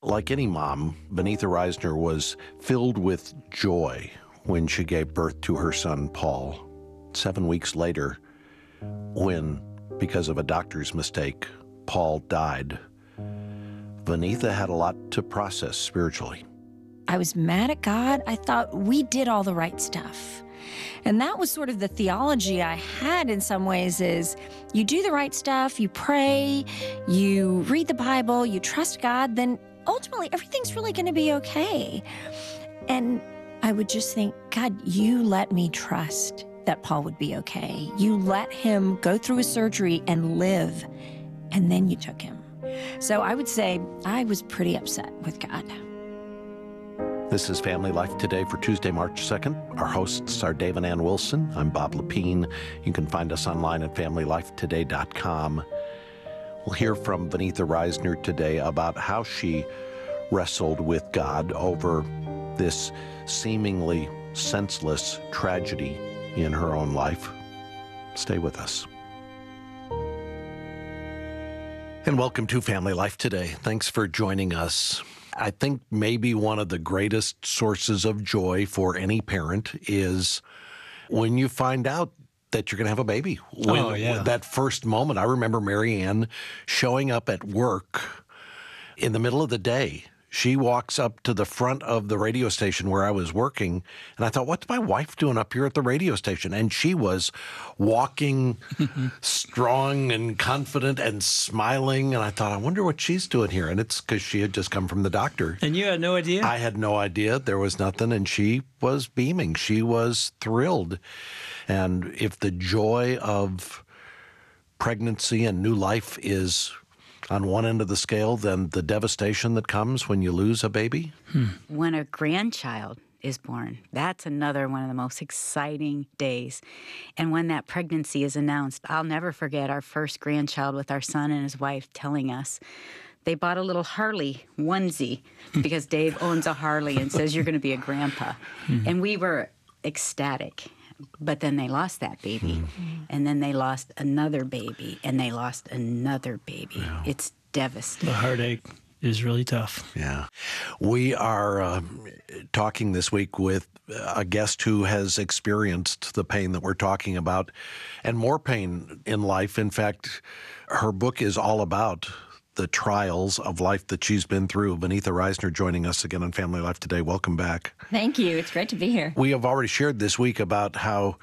Like any mom, Benita Reisner was filled with joy when she gave birth to her son, Paul. 7 weeks later, when, because of a doctor's mistake, Paul died, Benita had a lot to process spiritually. I was mad at God. I thought we did all the right stuff. And that was sort of the theology I had in some ways is you do the right stuff, you pray, you read the Bible, you trust God, then ultimately everything's really going to be okay. And I would just think, God, you let me trust that Paul would be okay. You let him go through his surgery and live, and then you took him. So I would say I was pretty upset with God. This is Family Life Today for Tuesday, March 2nd. Our hosts are Dave and Ann Wilson. I'm Bob Lepine. You can find us online at FamilyLifeToday.com. We'll hear from Benita Reisner today about how she wrestled with God over this seemingly senseless tragedy in her own life. Stay with us. And welcome to Family Life Today. Thanks for joining us. I think maybe one of the greatest sources of joy for any parent is when you find out that you're going to have a baby. When that first moment, I remember Mary Ann showing up at work in the middle of the day. She walks up to the front of the radio station where I was working, and I thought, what's my wife doing up here at the radio station? And she was walking strong and confident and smiling, and I thought, I wonder what she's doing here. And it's because she had just come from the doctor. And you had no idea? I had no idea. There was nothing, and she was beaming. She was thrilled. And if the joy of pregnancy and new life is on one end of the scale, then the devastation that comes when you lose a baby? When a grandchild is born, that's another one of the most exciting days. And when that pregnancy is announced, I'll never forget our first grandchild with our son and his wife telling us they bought a little Harley onesie because Dave owns a Harley and says, you're going to be a grandpa. And we were ecstatic. But then they lost that baby, and then they lost another baby, and they lost another baby. Yeah. It's devastating. The heartache is really tough. Yeah. We are talking this week with a guest who has experienced the pain that we're talking about, and more pain in life. In fact, her book is all about the trials of life that she's been through. Benita Reisner joining us again on Family Life Today. Welcome back. Thank you. It's great to be here. We have already shared this week about how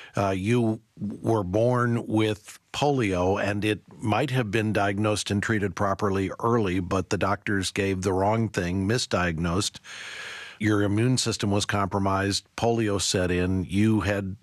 you were born with polio, and it might have been diagnosed and treated properly early, but the doctors gave the wrong thing, misdiagnosed. Your immune system was compromised. Polio set in. You had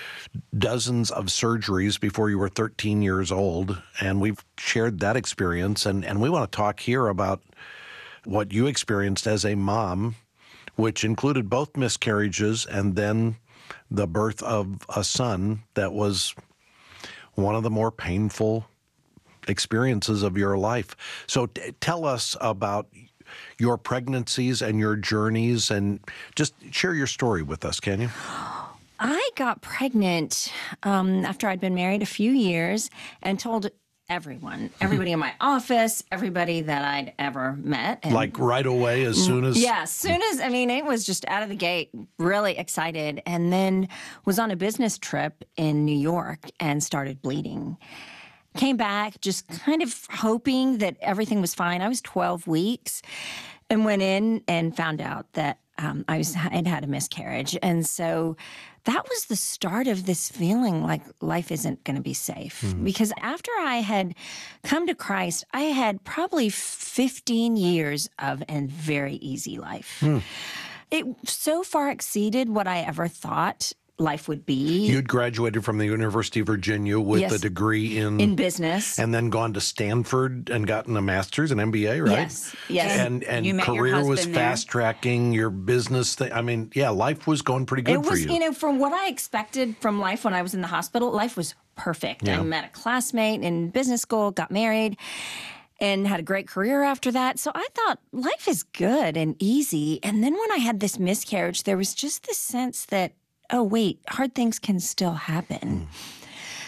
dozens of surgeries before you were 13 years old, and we've shared that experience, and we want to talk here about what you experienced as a mom, which included both miscarriages and then the birth of a son that was one of the more painful experiences of your life. So tell us about your pregnancies and your journeys, and just share your story with us, can you? I got pregnant after I'd been married a few years and told everybody in my office, everybody that I'd ever met. And like right away, as soon as? Yeah, it was just out of the gate, really excited. And then was on a business trip in New York and started bleeding. Came back just kind of hoping that everything was fine. I was 12 weeks and went in and found out that I'd had a miscarriage. And so that was the start of this feeling like life isn't going to be safe. Because after I had come to Christ, I had probably 15 years of a very easy life. It so far exceeded what I ever thought life would be. You'd graduated from the University of Virginia with a degree in business, and then gone to Stanford and gotten a master's, an MBA, right? Yes. And you met your career was husband there? fast tracking your business thing. I mean, yeah, life was going pretty good for you. It was, from what I expected from life when I was in the hospital, life was perfect. Yeah. I met a classmate in business school, got married, and had a great career after that. So I thought life is good and easy. And then when I had this miscarriage, there was just this sense that, oh, wait, hard things can still happen.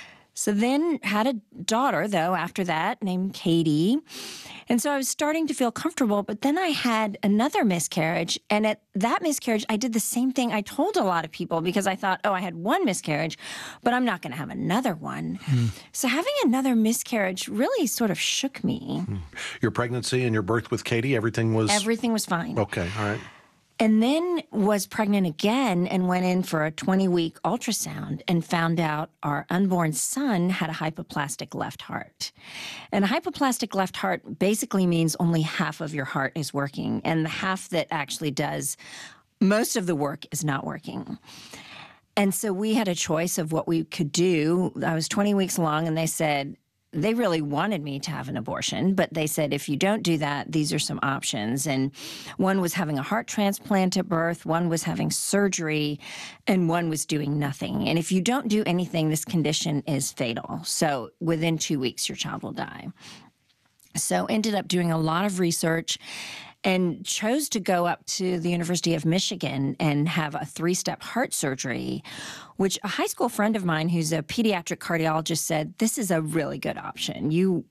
So then had a daughter, though, after that, named Katie. And so I was starting to feel comfortable, but then I had another miscarriage. And at that miscarriage, I did the same thing I told a lot of people because I thought, oh, I had one miscarriage, but I'm not going to have another one. So having another miscarriage really sort of shook me. Your pregnancy and your birth with Katie, everything was fine. okay. All right. And then was pregnant again and went in for a 20-week ultrasound and found out our unborn son had a hypoplastic left heart. And a hypoplastic left heart basically means only half of your heart is working, and the half that actually does most of the work is not working. And so we had a choice of what we could do. I was 20 weeks along, and they said, they really wanted me to have an abortion, but they said, if you don't do that, these are some options. And one was having a heart transplant at birth, one was having surgery, and one was doing nothing. And if you don't do anything, this condition is fatal. So within 2 weeks, your child will die. So ended up doing a lot of research and chose to go up to the University of Michigan and have a 3-step heart surgery, which a high school friend of mine who's a pediatric cardiologist said, this is a really good option.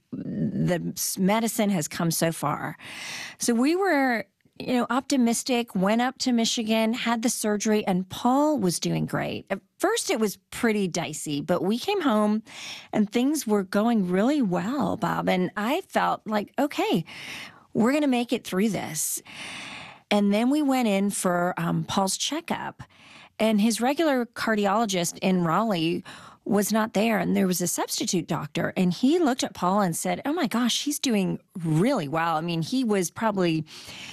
The medicine has come so far. So we were, optimistic, went up to Michigan, had the surgery, and Paul was doing great. At first, it was pretty dicey, but we came home and things were going really well, Bob. And I felt like, okay, we're going to make it through this. And then we went in for Paul's checkup, and his regular cardiologist in Raleigh was not there, and there was a substitute doctor, and he looked at Paul and said, oh my gosh, he's doing really well. I mean, he was probably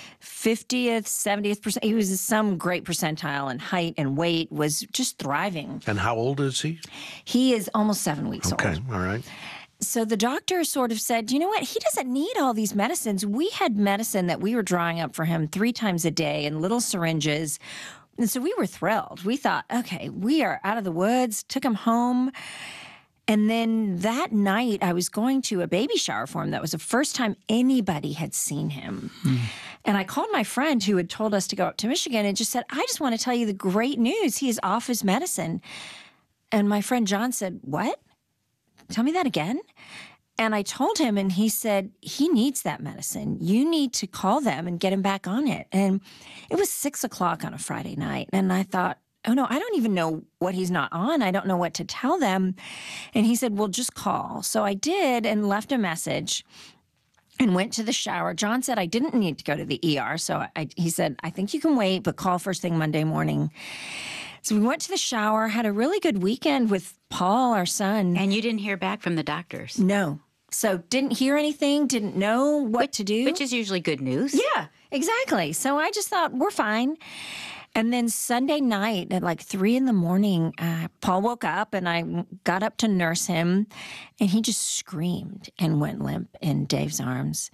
50th, 70th percent. He was some great percentile in height and weight, was just thriving. And how old is he? He is almost 7 weeks old. Okay, all right. So the doctor sort of said, you know what, he doesn't need all these medicines. We had medicine that we were drawing up for him 3 times a day in little syringes. And so we were thrilled. We thought, okay, we are out of the woods, took him home. And then that night I was going to a baby shower for him. That was the first time anybody had seen him. And I called my friend who had told us to go up to Michigan and just said, I just want to tell you the great news. He is off his medicine. And my friend John said, what? Tell me that again? And I told him, and he said, he needs that medicine. You need to call them and get him back on it. And it was 6 o'clock on a Friday night. And I thought, oh no, I don't even know what he's not on. I don't know what to tell them. And he said, well, just call. So I did and left a message and went to the shower. John said I didn't need to go to the ER. So he said, I think you can wait, but call first thing Monday morning. So we went to the shower, had a really good weekend with Paul, our son. And you didn't hear back from the doctors? No. So didn't hear anything, didn't know what to do. Which is usually good news. Yeah, exactly. So I just thought, we're fine. And then Sunday night at like 3 a.m, Paul woke up and I got up to nurse him, and he just screamed and went limp in Dave's arms.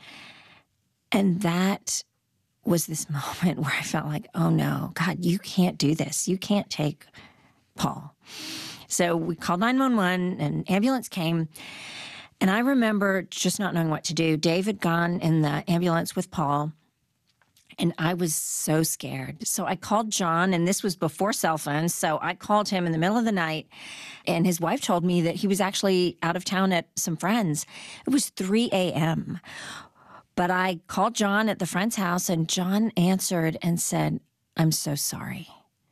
And that was this moment where I felt like, oh no, God, you can't do this. You can't take Paul. So we called 911, an ambulance came, and I remember just not knowing what to do. Dave had gone in the ambulance with Paul, and I was so scared. So I called John, and this was before cell phones, so I called him in the middle of the night, and his wife told me that he was actually out of town at some friends. It was 3 a.m., but I called John at the friend's house, and John answered and said, I'm so sorry.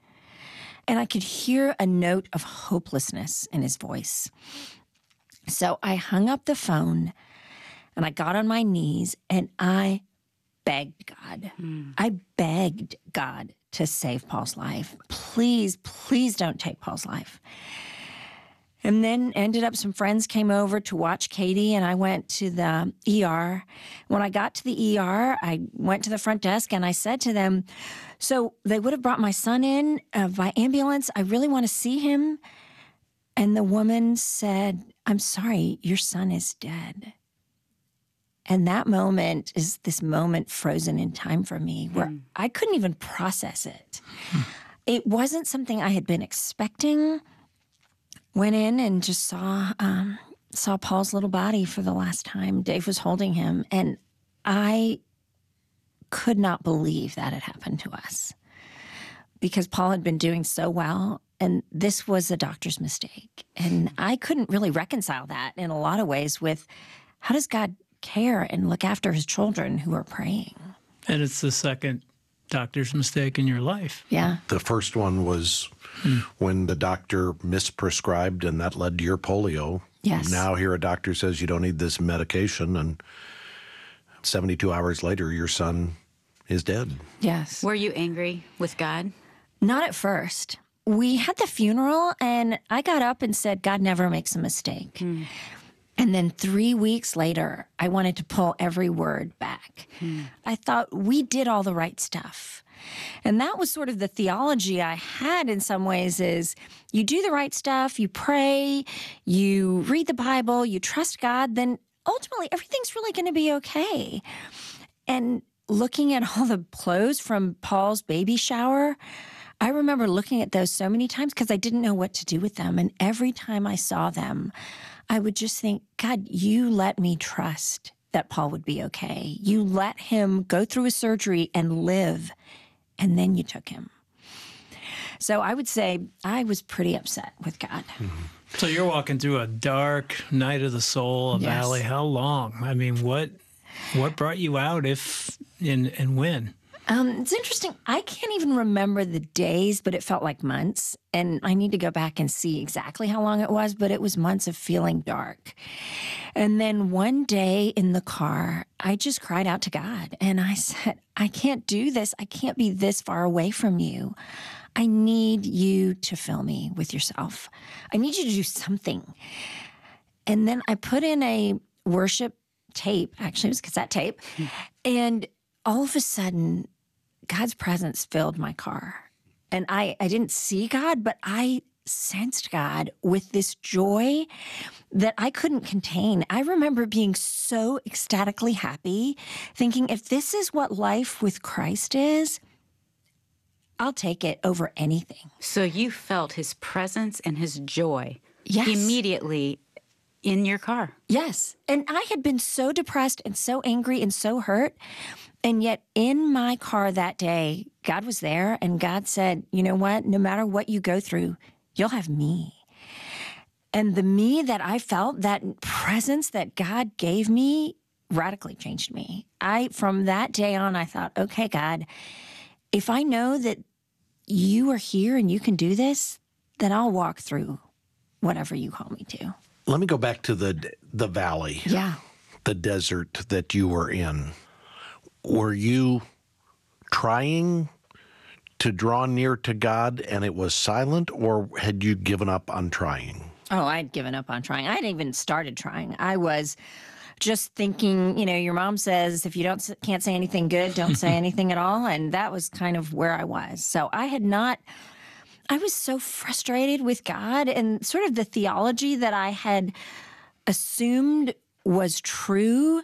And I could hear a note of hopelessness in his voice. So I hung up the phone, and I got on my knees, and I begged God. I begged God to save Paul's life. Please, please don't take Paul's life. And then ended up some friends came over to watch Katie, and I went to the ER. When I got to the ER, I went to the front desk and I said to them, so they would have brought my son in by ambulance. I really want to see him. And the woman said, I'm sorry, your son is dead. And that moment is this moment frozen in time for me where I couldn't even process it. It wasn't something I had been expecting. Went in and just saw Paul's little body for the last time. Dave was holding him, and I could not believe that had happened to us because Paul had been doing so well, And this was a doctor's mistake. And I couldn't really reconcile that in a lot of ways with how does God care and look after his children who are praying? And it's the second doctor's mistake in your life. Yeah. The first one was when the doctor misprescribed, and that led to your polio. Yes. Now here a doctor says you don't need this medication, and 72 hours later, your son is dead. Yes. Were you angry with God? Not at first. We had the funeral, and I got up and said, God never makes a mistake. And then 3 weeks later, I wanted to pull every word back. I thought we did all the right stuff. And that was sort of the theology I had in some ways is you do the right stuff, you pray, you read the Bible, you trust God, then ultimately everything's really going to be okay. And looking at all the clothes from Paul's baby shower, I remember looking at those so many times because I didn't know what to do with them. And every time I saw them, I would just think, God, you let me trust that Paul would be okay. You let him go through his surgery and live, and then you took him. So I would say I was pretty upset with God. So you're walking through a dark night of the soul, a Yes. valley. How long? I mean, what brought you out if and when? It's interesting. I can't even remember the days, but it felt like months. And I need to go back and see exactly how long it was, but it was months of feeling dark. And then one day in the car, I just cried out to God. And I said, I can't do this. I can't be this far away from you. I need you to fill me with yourself. I need you to do something. And then I put in a worship tape. Actually, it was cassette tape. And all of a sudden, God's presence filled my car. And I didn't see God, but I sensed God with this joy that I couldn't contain. I remember being so ecstatically happy, thinking, if this is what life with Christ is, I'll take it over anything. So you felt his presence and his joy Yes. immediately in your car. Yes. And I had been so depressed and so angry and so hurt. And yet in my car that day, God was there and God said, you know what? No matter what you go through, you'll have me. And the me that I felt, that presence that God gave me radically changed me. From that day on, I thought, okay, God, if I know that you are here and you can do this, then I'll walk through whatever you call me to. Let me go back to the valley, Yeah. the desert that you were in. Were you trying to draw near to God and it was silent, or had you given up on trying? Oh, I'd given up on trying. I hadn't even started trying. I was just thinking, your mom says, if you can't say anything good, don't say anything at all. And that was kind of where I was. So I was so frustrated with God and sort of the theology that I had assumed was true.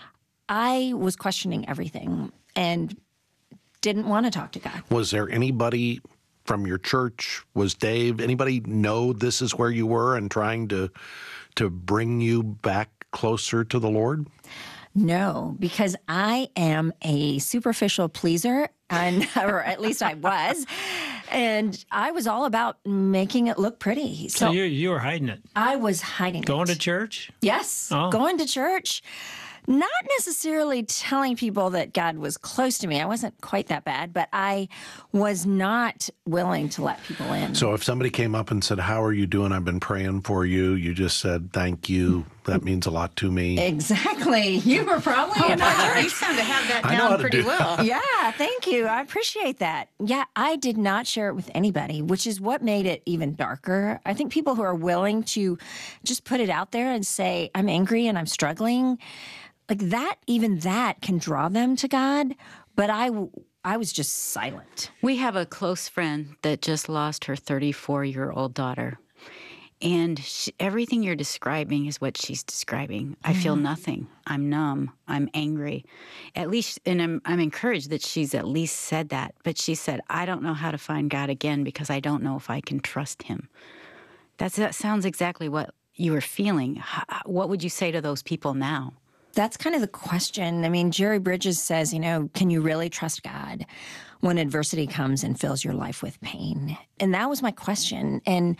I was questioning everything and didn't want to talk to God. Was there anybody from your church? Was Dave, anybody know this is where you were and trying to bring you back closer to the Lord? No, because I am a superficial pleaser, or at least I was. And I was all about making it look pretty. So you were hiding it. I was hiding Going it. to church? Yes, Oh. going to church. Not necessarily telling people that God was close to me. I wasn't quite that bad, but I was not willing to let people in. So if somebody came up and said, "How are you doing? I've been praying for you," you just said, "Thank you. That means a lot to me." Exactly. You were probably in our church. You sound to have that I know how down to pretty do well. Yeah, thank you. I appreciate that. Yeah, I did not share it with anybody, which is what made it even darker. I think people who are willing to just put it out there and say, I'm angry and I'm struggling, like that, even that can draw them to God. But I was just silent. We have a close friend that just lost her 34-year-old daughter. And everything you're describing is what she's describing. I feel nothing. I'm numb. I'm angry. At least, and I'm encouraged that she's at least said that. But she said, I don't know how to find God again because I don't know if I can trust him. That sounds exactly what you were feeling. What would you say to those people now? that's kind of the question. I mean, Jerry Bridges says, can you really trust God when adversity comes and fills your life with pain? And that was my question. And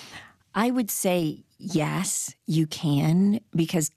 I would say, yes, you can, because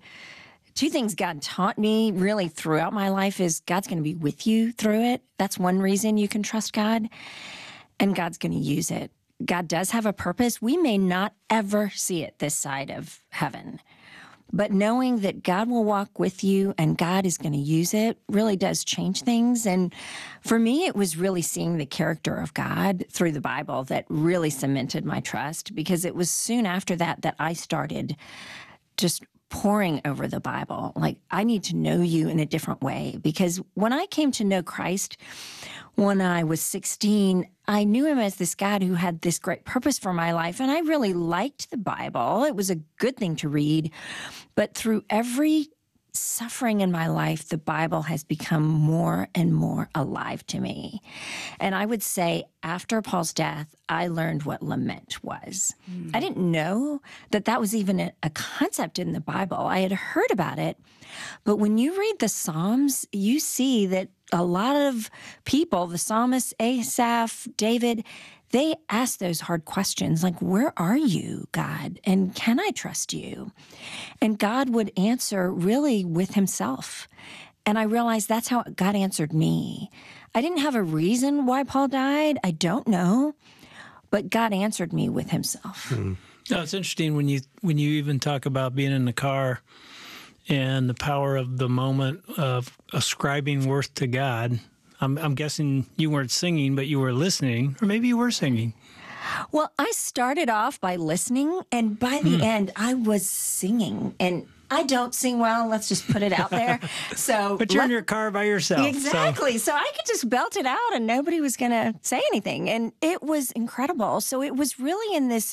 two things God taught me really throughout my life is God's going to be with you through it. That's one reason you can trust God, and God's going to use it. God does have a purpose. We may not ever see it this side of heaven, but knowing that God will walk with you and God is going to use it really does change things. And for me, it was really seeing the character of God through the Bible that really cemented my trust, because it was soon after that I started just poring over the Bible. Like, I need to know you in a different way, because when I came to know Christ when I was 16, I knew him as this God who had this great purpose for my life. And I really liked the Bible. It was a good thing to read. But through every suffering in my life, the Bible has become more and more alive to me. And I would say after Paul's death, I learned what lament was. I didn't know that was even a concept in the Bible. I had heard about it. But when you read the Psalms, you see that a lot of people, the psalmists, Asaph, David, they ask those hard questions like, where are you, God? And can I trust you? And God would answer really with himself. And I realized that's how God answered me. I didn't have a reason why Paul died. I don't know. But God answered me with himself. No, it's interesting when you even talk about being in the car and the power of the moment of ascribing worth to God. I'm guessing you weren't singing, but you were listening, or maybe you were singing. Well, I started off by listening, and by the end, I was singing. And I don't sing well, let's just put it out there. But you're in your car by yourself. Exactly. So I could just belt it out and nobody was going to say anything. And it was incredible. So it was really in this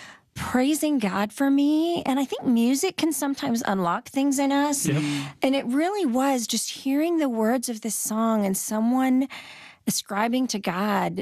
praising God for me. And I think music can sometimes unlock things in us. Yep. And it really was just hearing the words of this song and someone ascribing to God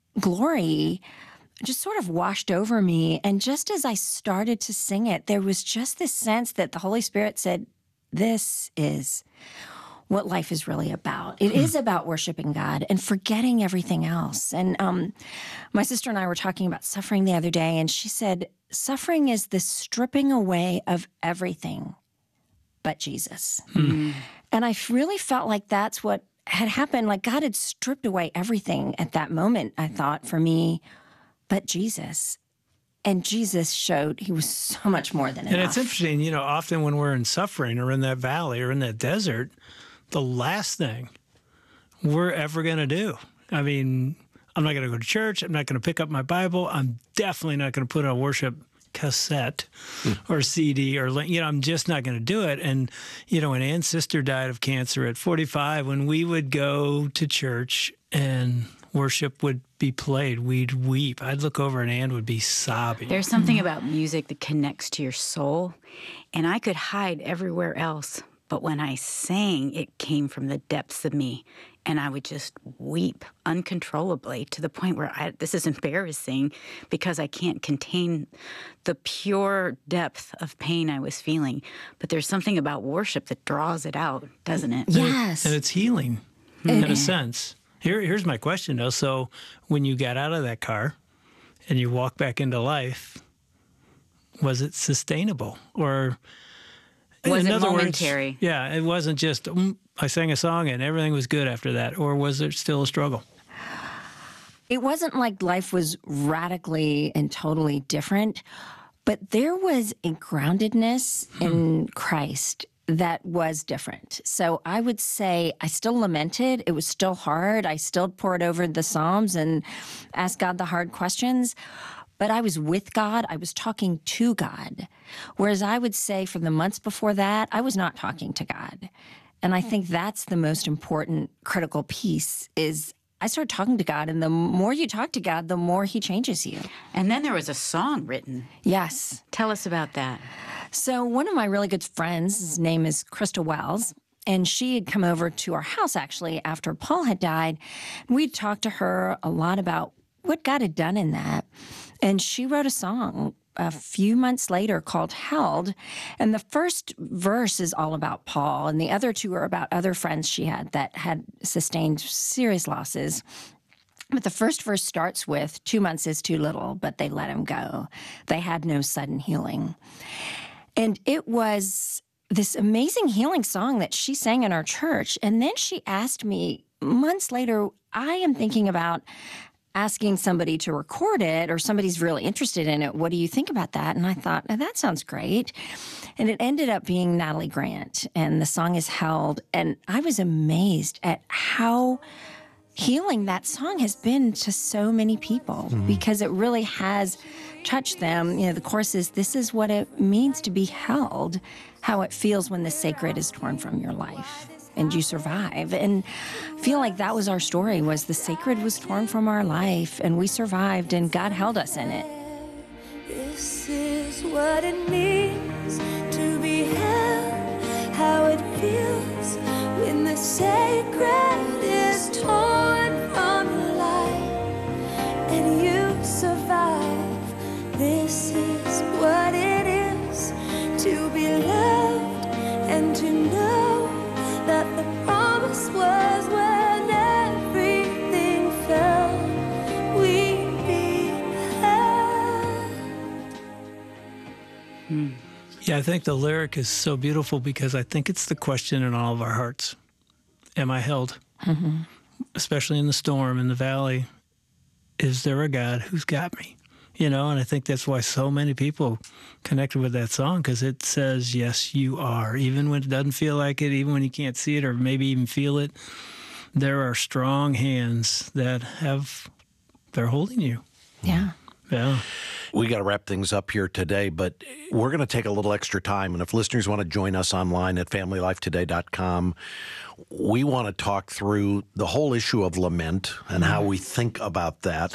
glory just sort of washed over me. And just as I started to sing it, there was just this sense that the Holy Spirit said, this is what life is really about. It is about worshiping God and forgetting everything else. And my sister and I were talking about suffering the other day, and she said, suffering is the stripping away of everything but Jesus. And I really felt like that's what had happened. Like God had stripped away everything at that moment, I thought, for me, but Jesus. And Jesus showed he was so much more than enough. And it's interesting, often when we're in suffering or in that valley or in that desert, the last thing we're ever going to do. I mean, I'm not going to go to church. I'm not going to pick up my Bible. I'm definitely not going to put on a worship cassette or CD or, I'm just not going to do it. And, when Ann's sister died of cancer at 45, when we would go to church and worship would be played, we'd weep. I'd look over and Ann would be sobbing. There's something about music that connects to your soul, and I could hide everywhere else. But when I sang, it came from the depths of me, and I would just weep uncontrollably to the point where this is embarrassing because I can't contain the pure depth of pain I was feeling. But there's something about worship that draws it out, doesn't it? Yes. And it's healing in a sense. Here's my question, though. So when you got out of that car and you walked back into life, was it sustainable? Or was in it other momentary? Words, yeah, it wasn't just, I sang a song and everything was good after that. Or was there still a struggle? It wasn't like life was radically and totally different, but there was a groundedness in Christ that was different. So I would say I still lamented. It was still hard. I still poured over the Psalms and asked God the hard questions. But I was with God. I was talking to God. Whereas I would say for the months before that, I was not talking to God. And I think that's the most important critical piece is I started talking to God. And the more you talk to God, the more he changes you. And then there was a song written. Yes. Tell us about that. So one of my really good friends, his name is Crystal Wells, and she had come over to our house actually after Paul had died. We'd talked to her a lot about what God had done in that. And she wrote a song a few months later called Held. And the first verse is all about Paul, and the other two are about other friends she had that had sustained serious losses. But the first verse starts with, 2 months is too little, but they let him go. They had no sudden healing. And it was this amazing healing song that she sang in our church. And then she asked me months later, I am thinking about asking somebody to record it, or somebody's really interested in it. What do you think about that? And I thought, oh, that sounds great. And it ended up being Natalie Grant, and the song is Held. And I was amazed at how healing that song has been to so many people, because it really has touched them. You know, the chorus is, this is what it means to be held, how it feels when the sacred is torn from your life and you survive. And I feel like that was our story, was the sacred was torn from our life and we survived and God held us in it. This is what it means to be held, how it feels when the sacred is torn from your life and you survive. This is what it is to be loved and to know that the promise was when everything fell, we'd be held. Yeah, I think the lyric is so beautiful because I think it's the question in all of our hearts. Am I held? Mm-hmm. Especially in the storm, in the valley. Is there a God who's got me? You know, and I think that's why so many people connected with that song, because it says, yes, you are. Even when it doesn't feel like it, even when you can't see it or maybe even feel it, there are strong hands that they're holding you. Yeah. Yeah. We got to wrap things up here today, but we're going to take a little extra time. And if listeners want to join us online at FamilyLifeToday.com, we want to talk through the whole issue of lament and how we think about that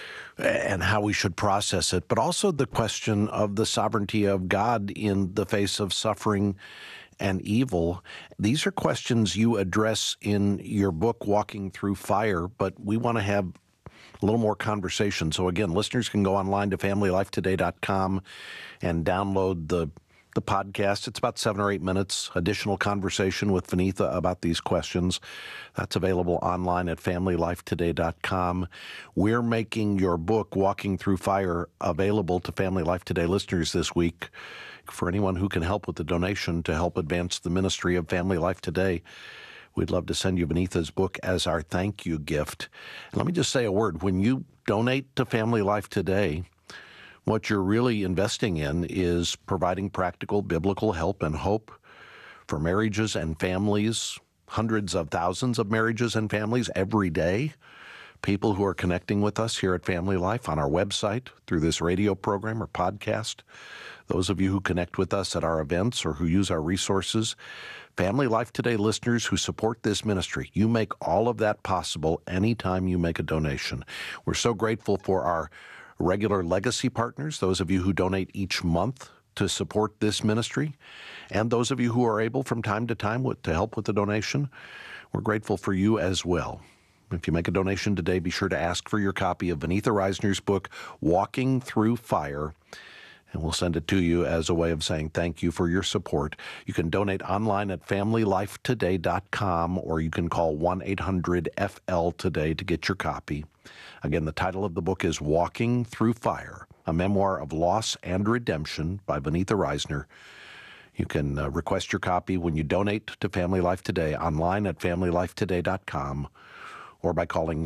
and how we should process it, but also the question of the sovereignty of God in the face of suffering and evil. These are questions you address in your book, Walking Through Fire, but we want to have a little more conversation. So again, listeners can go online to FamilyLifeToday.com and download the podcast. It's about 7 or 8 minutes, additional conversation with Vaneetha about these questions. That's available online at FamilyLifeToday.com. We're making your book, Walking Through Fire, available to Family Life Today listeners this week. For anyone who can help with the donation to help advance the ministry of Family Life Today, we'd love to send you Vaneetha's book as our thank you gift. And let me just say a word. When you donate to Family Life Today, what you're really investing in is providing practical biblical help and hope for marriages and families, hundreds of thousands of marriages and families every day, people who are connecting with us here at Family Life on our website through this radio program or podcast, those of you who connect with us at our events or who use our resources. Family Life Today listeners who support this ministry, you make all of that possible anytime you make a donation. We're so grateful for our regular legacy partners, those of you who donate each month to support this ministry, and those of you who are able from time to time to help with the donation. We're grateful for you as well. If you make a donation today, be sure to ask for your copy of Vaneetha Risner's book, Walking Through Fire, and we'll send it to you as a way of saying thank you for your support. You can donate online at FamilyLifeToday.com, or you can call 1-800-FL-TODAY to get your copy. Again, the title of the book is Walking Through Fire, a memoir of loss and redemption by Vaneetha Risner. You can request your copy when you donate to Family Life Today online at FamilyLifeToday.com or by calling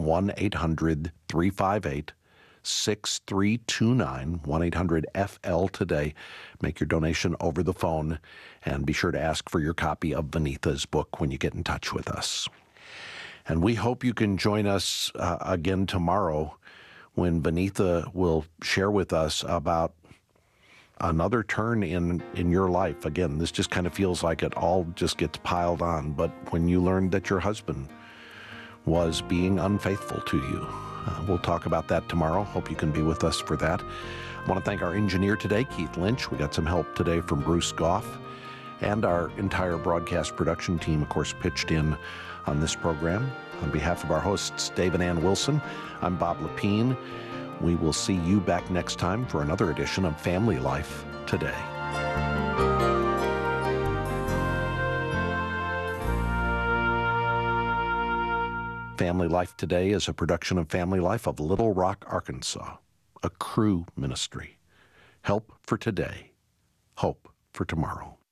1-800-358-6329, 1-800-FL-TODAY. Make your donation over the phone, and be sure to ask for your copy of Vaneetha's book when you get in touch with us. And we hope you can join us again tomorrow when Vaneetha will share with us about another turn in your life. Again, this just kind of feels like it all just gets piled on, but when you learned that your husband was being unfaithful to you. We'll talk about that tomorrow. Hope you can be with us for that. I want to thank our engineer today, Keith Lynch. We got some help today from Bruce Goff, and our entire broadcast production team, of course, pitched in on this program. On behalf of our hosts, Dave and Ann Wilson, I'm Bob Lepine. We will see you back next time for another edition of Family Life Today. Family Life Today is a production of Family Life of Little Rock, Arkansas, a Cru ministry. Help for today, hope for tomorrow.